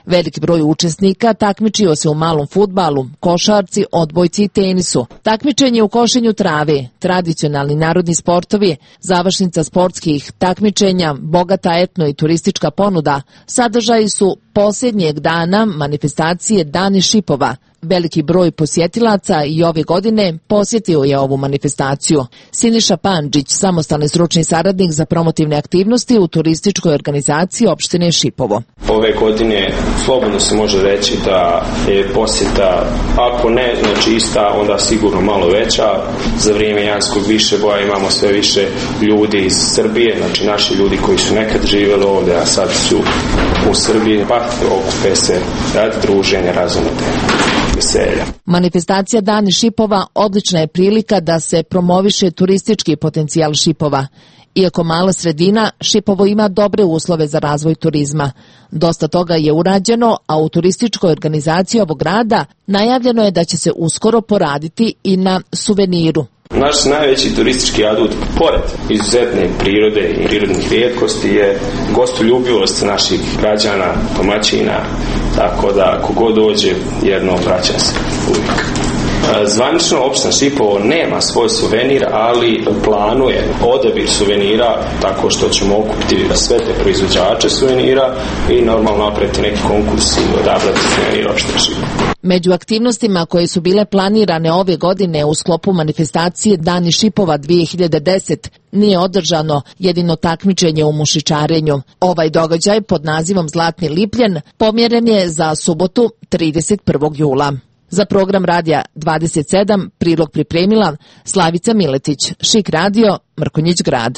Veliki broj učesnika takmičio se u malom fudbalu, košarci, odbojci i tenisu. Takmičenje u košenju trave, tradicionalni narodni sportovi, završnica sportskih takmičenja, bogata etno i turistička ponuda, sadržaji su posljednjeg dana manifestacije Dani šipova. Veliki broj posjetilaca i ove godine posjetio je ovu manifestaciju. Siniša Pandžić, samostalni stručni saradnik za promotivne aktivnosti u turističkoj organizaciji opštine Šipovo. Ove godine slobodno se može reći da je posjeta, ako ne, znači ista, onda sigurno malo veća. Za vrijeme janskog višeboja imamo sve više ljudi iz Srbije, znači naši ljudi koji su nekad živjeli ovdje, a sad su u Srbiji, pa okupe se radi druženja, razumete. Veselja. Manifestacija Dani Šipova odlična je prilika da se promoviše turistički potencijal Šipova. Iako mala sredina, Šipovo ima dobre uslove za razvoj turizma. Dosta toga je urađeno, a u turističkoj organizaciji ovog grada najavljeno je da će se uskoro poraditi i na suveniru. Naš najveći turistički adut, pored izuzetne prirode i prirodnih rijetkosti, je gostoljubivost naših građana, domaćina, tako da kogod dođe jednom vraća se uvijek. Zvanično opština Šipovo nema svoj suvenir, ali planuje odabir suvenira tako što ćemo okupiti sve te proizvođače suvenira i normalno napraviti neki konkurs i odabrati suvenir opštine Šipovo. Među aktivnostima koje su bile planirane ove godine u sklopu manifestacije Dani Šipova dvije hiljade desete nije održano jedino takmičenje u mušičarenju. Ovaj događaj pod nazivom Zlatni lipljen pomjeren je za subotu trideset prvog jula. Za program Radija dvadeset sedam prilog pripremila Slavica Miletić, Šik radio, Mrkonjić grad.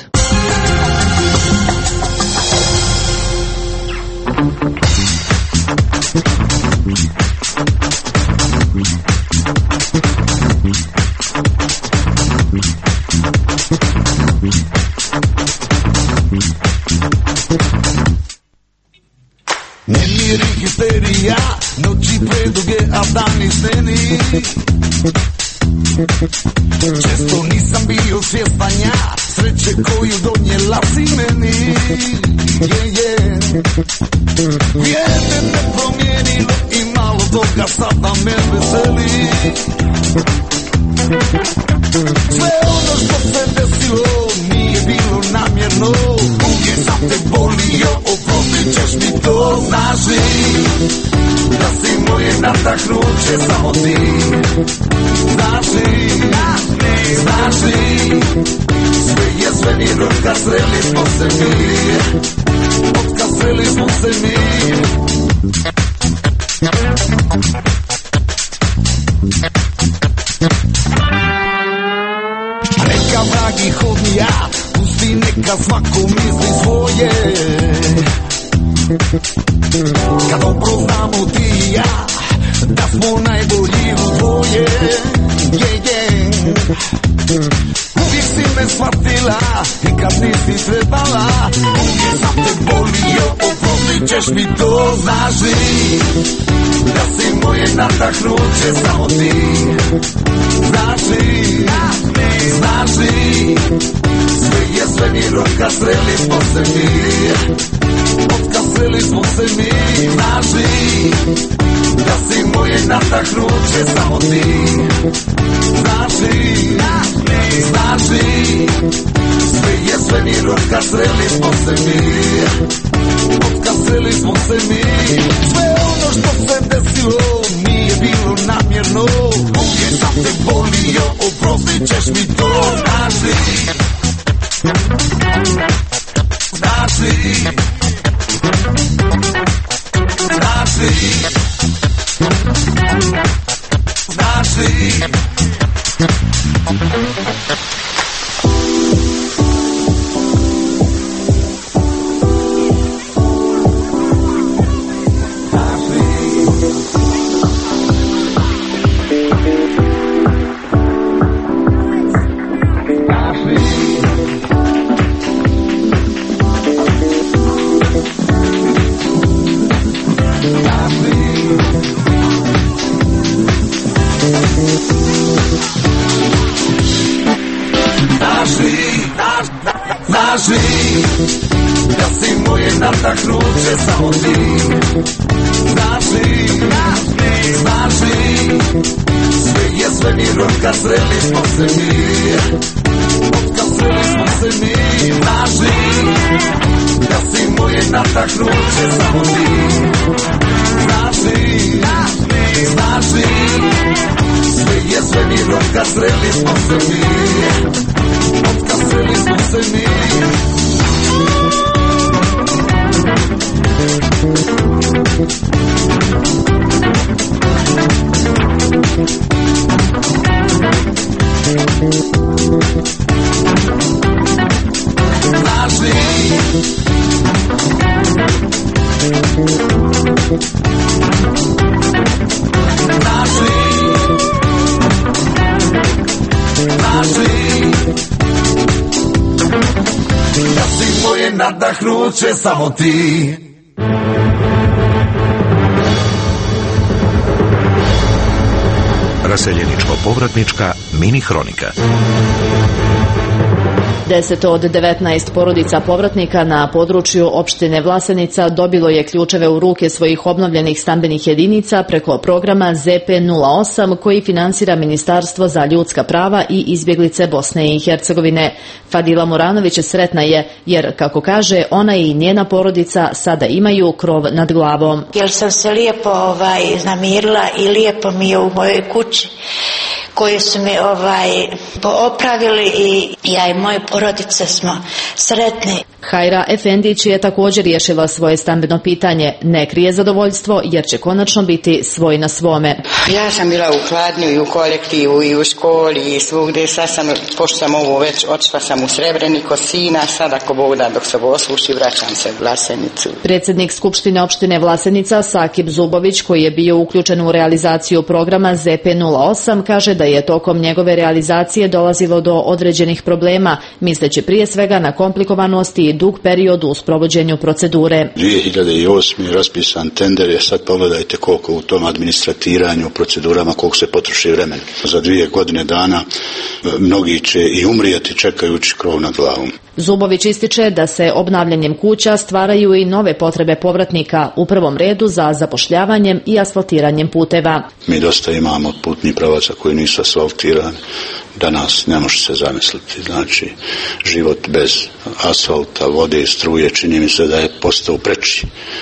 Nemir i histerija, noći preduge, a dani steni. Često nisam bio svjestan ja sreće koju donijela si meni. Yeah, yeah. Vrijeme me promijenilo i malo toga sada me veseli. Sve ono što se desilo nije bilo namjerno. Uvijek sam te volio, oprostit ćeš mi to, znaš li da si moje nadahnuće, samo ti. Znaš li, znaš li, sve je svemir, od kad sreli smo se mi, od kad sreli smo se mi. Neka vragi hodnija, pusti neka svako misli svoje. Kad dobro znamo ti i ja, da smo najbolji u dvoje. Yeah, yeah. Uvijek si me shvatila i kad nisi trebala, uvijek sam te volio, oprostit ćeš mi to, znaš li da si moje nadahnuće, samo ti. Znaš li, znaš li, sve je svemir, od kad sreli smo se mi, od kad sreli smo se mi. Znaš li da si moje nadahnuće, samo ti. Znaš li, znaš li, sve je svemir, od kad sreli smo se mi, od kad sreli smo se mi. Sve ono što se desilo nije bilo namjerno. Uvijek sam te volio, oprostit ćeš mi to, znaš li, znaš li, znaš li, znaš li. Znaš li, da si moje nadahnuće, samo ti. Znaš li, znaš li, sve je svemirom kad sreli smo se mi. Od kad sreli smo se mi. Znaš li, da si moje nadahnuće, samo ti. Znaš li, znaš li, sve je svemirom kad sreli smo se mi. Od kad sreli smo se mi. Znaš li, znaš li, znaš li, da si moje nadahnuće, samo ti. Raseljeničko-povratnička mini hronika. deset od devetnaest porodica povratnika na području opštine Vlasenica dobilo je ključeve u ruke svojih obnovljenih stambenih jedinica preko programa Z P nula osam koji finansira Ministarstvo za ljudska prava i izbjeglice Bosne i Hercegovine. Fadila Moranović sretna je jer, kako kaže, ona i njena porodica sada imaju krov nad glavom. Jer sam se lijepo ovaj, namirila i lijepo mi je u mojoj kući koji su mi ovaj, opravili i ja i moje porodice smo sretni. Hajra Efendić je također riješila svoje stambeno pitanje. Ne krije zadovoljstvo jer će konačno biti svoj na svome. Ja sam bila u hladnju i u kolektivu i u školi i svugdje. Sad sam, pošto sam ovo već otišla sam u Srebreni kod sina, sad ako Bog da dok se osluši vraćam se u Vlasenicu. Predsjednik Skupštine opštine Vlasenica Sakib Zubović, koji je bio uključen u realizaciju programa Z P nula osam, kaže da je tokom njegove realizacije dolazilo do određenih problema, misleći prije svega na komplikovanosti i dug period u sprovođenju procedure. dvije hiljade osme raspisan tender je, sad pogledajte koliko u tom administratiranju, procedurama, koliko se potroši vremena. Za dvije godine dana mnogi će i umrijeti čekajući krov nad glavom. Zubović ističe da se obnavljanjem kuća stvaraju i nove potrebe povratnika, u prvom redu za zapošljavanjem i asfaltiranjem puteva. Mi dosta imamo putnih pravaca koji nisu asfaltirani, danas ne može se zamisliti. Znači, život bez asfalta, vode i struje čini mi se da je postao preći.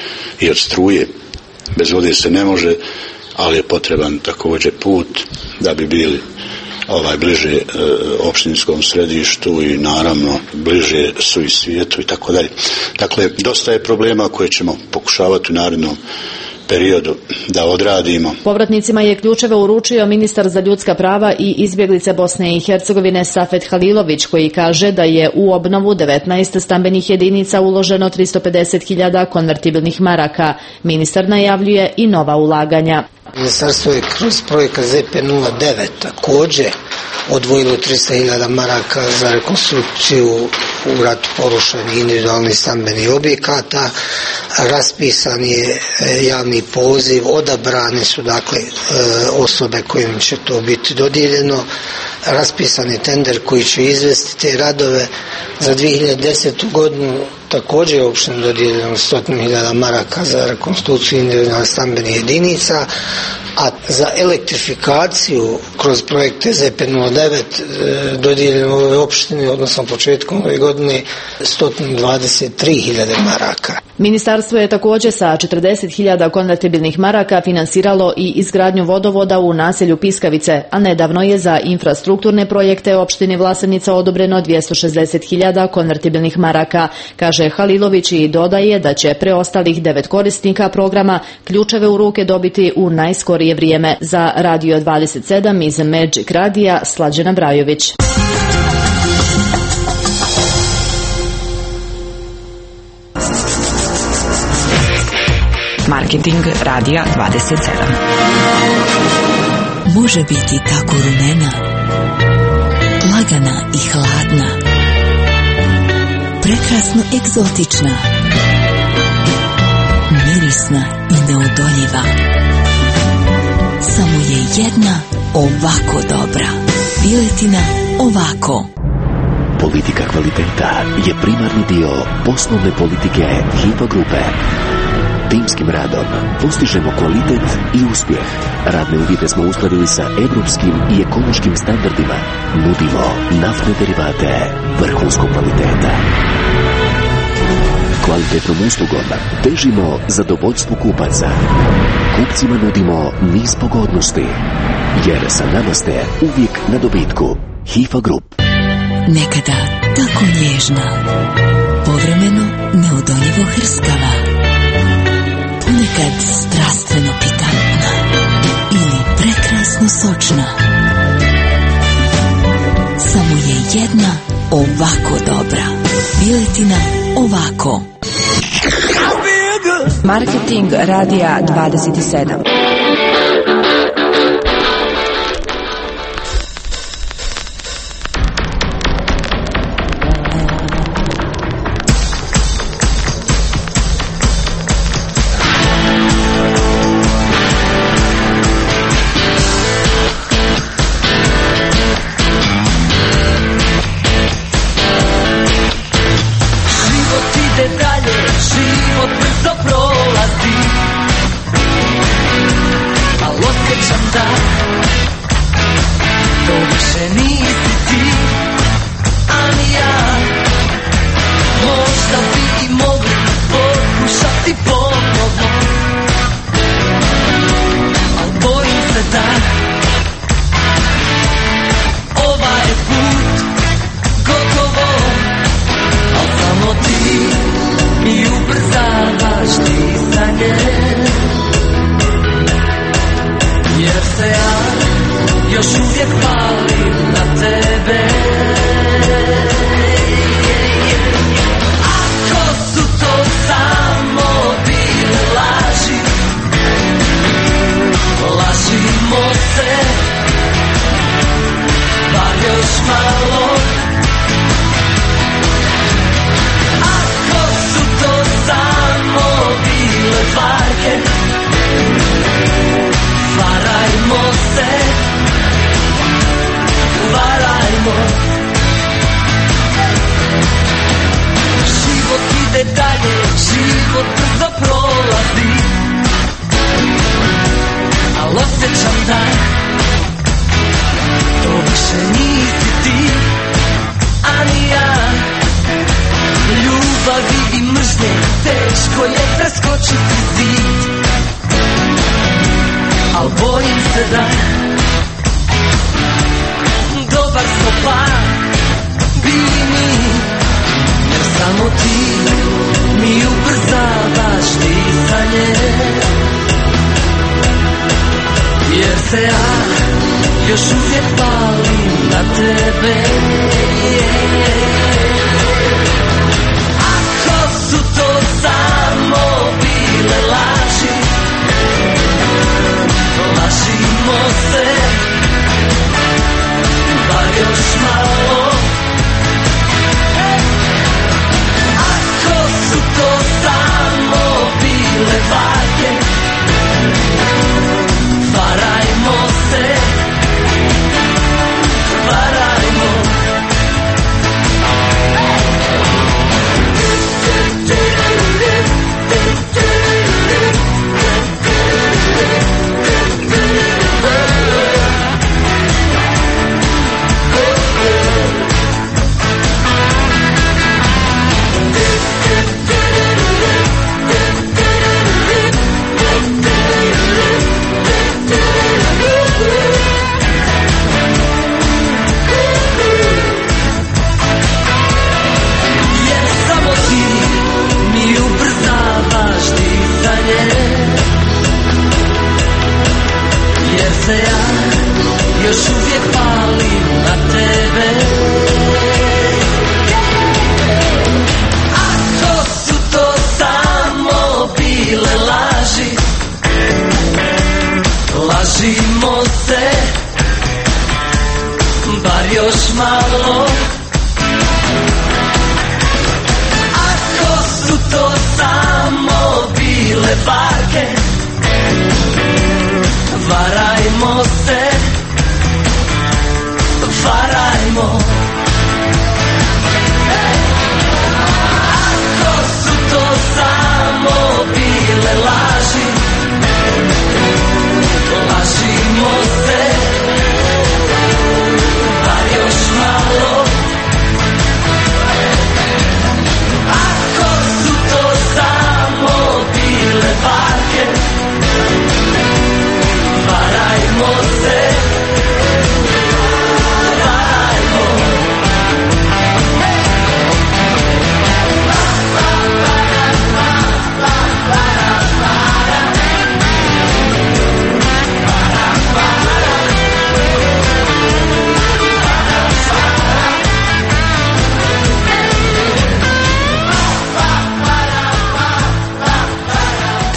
I od struje bez vode se ne može, ali je potreban također put da bi bili ovaj bliže e, opštinskom središtu i naravno bliže su i svijetu i tako dalje. Dakle, dosta je problema koje ćemo pokušavati u narednom periodu da odradimo. Povratnicima je ključeve uručio ministar za ljudska prava i izbjeglice Bosne i Hercegovine Safet Halilović, koji kaže da je u obnovu devetnaest stambenih jedinica uloženo tristo pedeset hiljada konvertibilnih maraka. Ministar najavljuje i nova ulaganja. Ministarstvo je kroz projekat Z P nula devet također odvojilo tristo hiljada maraka za rekonstrukciju u ratu porušenih individualnih stambenih objekata. Raspisan je javni poziv, odabrane su dakle osobe kojim će to biti dodijeljeno. Raspisan je tender koji će izvesti te radove. Za dvije hiljade desetu godinu također je opštini dodijeljeno sto hiljada maraka za rekonstrukciju individualnih stambenih jedinica, a za elektrifikaciju kroz projekte Z P nula devet dodijeljeno ove opštine, odnosno početkom ove godine, sto dvadeset tri hiljade maraka. Ministarstvo je također sa četrdeset hiljada konvertibilnih maraka finansiralo i izgradnju vodovoda u naselju Piskavice, a nedavno je za infrastrukturne projekte opštine Vlasenica odobreno dvjesto šezdeset hiljada konvertibilnih maraka, kaže Halilović i dodaje da će preostalih devet korisnika programa ključeve u ruke dobiti u najskorije vrijeme. Za Radio dvadeset sedam iz Magic Radija Slađana Brajović. Marketing Radija dvadeset sedam. Može biti tako rumena, lagana i hladna, prekrasno egzotična, mirisna i neodoljiva. Samo je jedna ovako dobra. Piletina ovako. Politika kvaliteta je primarni dio poslovne politike H I F A grupe. Timskim radom postižemo kvalitet i uspjeh. Radne uvjete smo uskladili sa evropskim i ekološkim standardima. Nudimo naftne derivate vrhunskog kvaliteta. Kvalitetnom uslugom težimo zadovoljstvu kupaca. Kupcima nudimo niz pogodnosti, jer sa nama ste uvijek na dobitku. H I F A Group. Nekada tako nježna, povremeno neodoljivo hrskava, ponekad strastveno pikantna ili prekrasno sočna. Samo je jedna ovako dobra. Piletina ovako. Marketing Radija dvadeset sedam.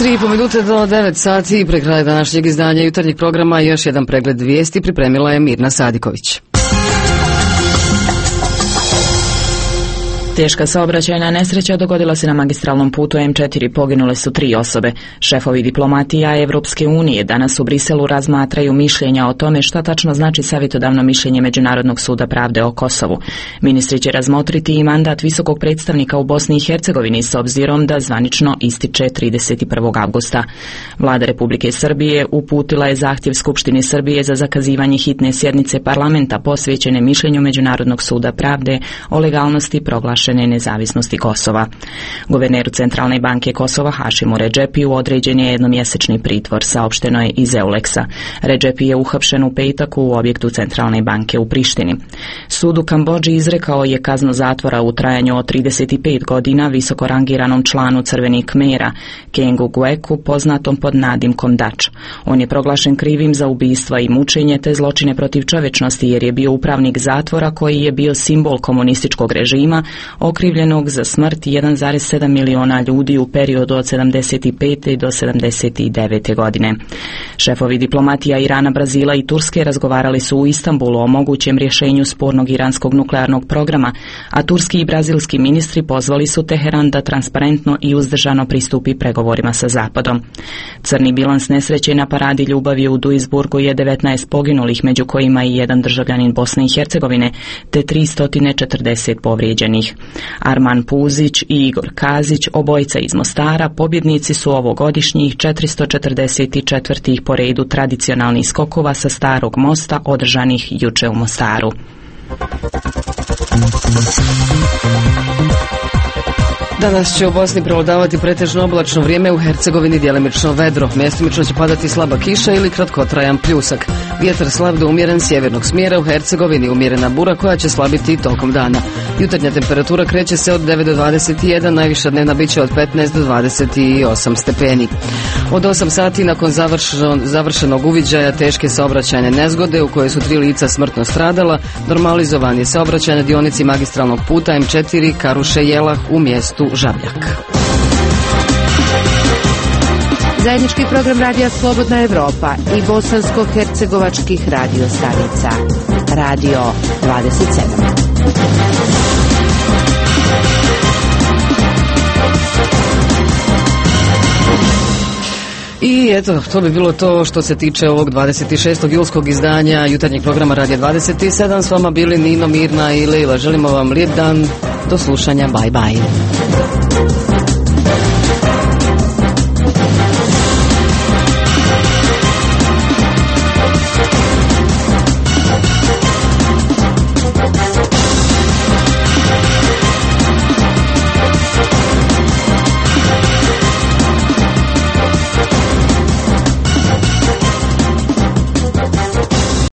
Tri i po minute do devet sati pre kraja današnjeg izdanja jutarnjeg programa još jedan pregled vijesti pripremila je Mirna Sadiković. Teška saobraćajna nesreća dogodila se na magistralnom putu em četiri, poginule su tri osobe. Šefovi diplomatija Evropske unije danas u Briselu razmatraju mišljenja o tome šta tačno znači savjetodavno mišljenje Međunarodnog suda pravde o Kosovu. Ministri će razmotriti i mandat visokog predstavnika u Bosni i Hercegovini s obzirom da zvanično ističe trideset prvog avgusta. Vlada Republike Srbije uputila je zahtjev Skupštini Srbije za zakazivanje hitne sjednice parlamenta posvećene mišljenju Međunarodnog suda pravde o legalnosti proglašenja nezavisnosti Kosova. Guverneru Centralne banke Kosova Hašimu Redžepiju određen je jednomjesečni pritvor, saopšteno je iz Euleksa. Redžepi je uhapšen u petak u objektu Centralne banke u Prištini. Sud u Kambodži izrekao je kaznu zatvora u trajanju od trideset pet godina visoko rangiranom članu Crvenih Kmera Kengu Gueku, poznatom pod nadimkom Dač. On je proglašen krivim za ubistva i mučenje te zločine protiv čovečnosti jer je bio upravnik zatvora koji je bio simbol komunističkog režima okrivljenog za smrt jedan zarez sedam miliona ljudi u periodu od sedamdeset pete do sedamdeset devete godine. Šefovi diplomatija Irana, Brazila i Turske razgovarali su u Istanbulu o mogućem rješenju spornog iranskog nuklearnog programa, a turski i brazilski ministri pozvali su Teheran da transparentno i uzdržano pristupi pregovorima sa Zapadom. Crni bilans nesreće na paradi ljubavi u Duisburgu je devetnaest poginulih, među kojima i jedan državljanin Bosne i Hercegovine, te tristo četrdeset povrijeđenih. Arman Puzić i Igor Kazić, obojica iz Mostara, pobjednici su ovogodišnjih četiristo četrdeset četvrtih po redu tradicionalnih skokova sa Starog mosta održanih juče u Mostaru. Danas će u Bosni prevladavati pretežno oblačno vrijeme, u Hercegovini djelimično vedro. Mjestimično će padati slaba kiša ili kratkotrajan pljusak. Vjetar slab do umjeren sjevernog smjera, u Hercegovini umjerena bura koja će slabiti tokom dana. Jutarnja temperatura kreće se od devet do dvadeset jedan, najviša dnevna biće od petnaest do dvadeset osam stepeni. Od osam sati nakon završen, završenog uviđaja teške saobraćajne nezgode u kojoj su tri lica smrtno stradala, normalizovan je saobraćaj na dionici magistralnog puta em četiri Karuše-Jelah u mjestu Žabljak. Zajednički program radija Slobodna Evropa i bosansko-hercegovačkih radio stanica. Radio dvadeset sedam. I eto, to bi bilo to što se tiče ovog dvadeset šestog julskog izdanja jutarnjeg programa Radija dvadeset sedam. S vama bili Nino, Mirna i Leila. Želimo vam lijep dan. Do slušanja. Bye bye.